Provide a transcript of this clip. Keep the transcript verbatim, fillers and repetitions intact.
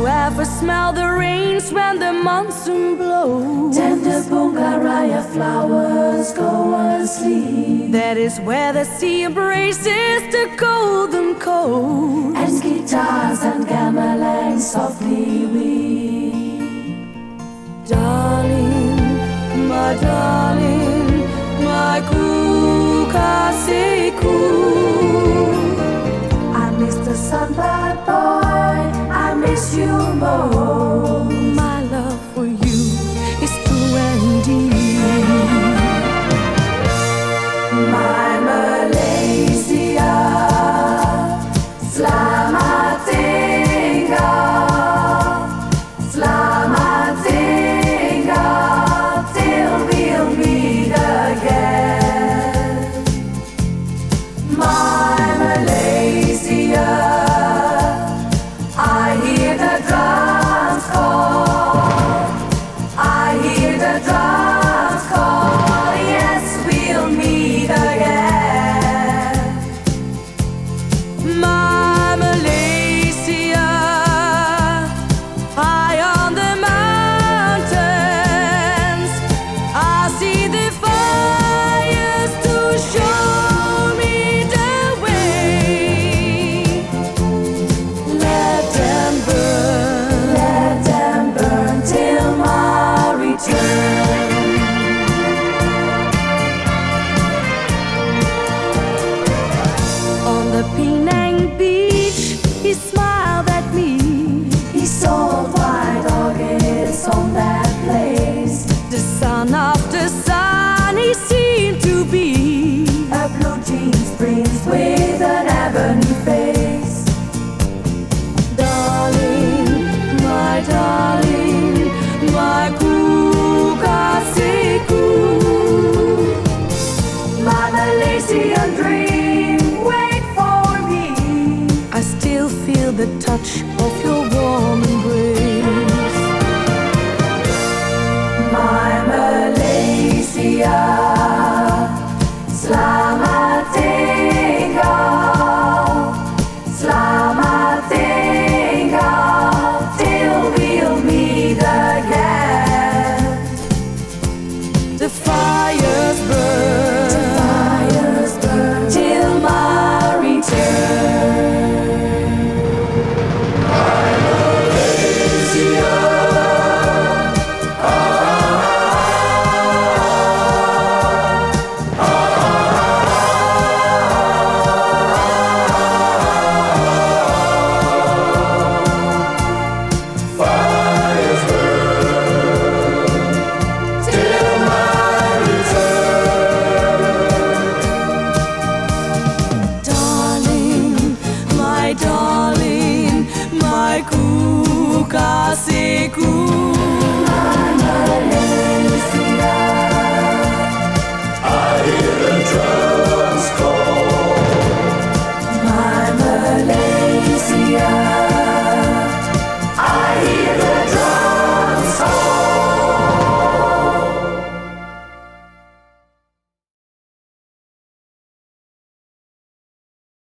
you ever smell the rains when the monsoon blows? Tender bungaraya flowers go asleep. That is where the sea embraces the golden coast, and guitars and gamelans softly weep. Darling, my darling, my kukasiku. I miss the sunbird boy, I miss you most. My love for you is true and deep. My Malaysia, selamat tinggal, selamat tinggal till we'll meet again. My Malaysia, I hear the drums call, I hear the drums call, yes, we'll meet again. My Malaysia, high on the mountains, I see the fires to show me the way. Let them burn, let them burn till my return. On the Penang beach, he smiled at me. He sold white orchids on that place. The son of the sun, he seemed to be. A blue jeans prince with an ebony face. Darling, my darling, my kukasiku. My Malaysian dream, wait for me. I still feel the touch of your warm embrace. My Malaysia, selamat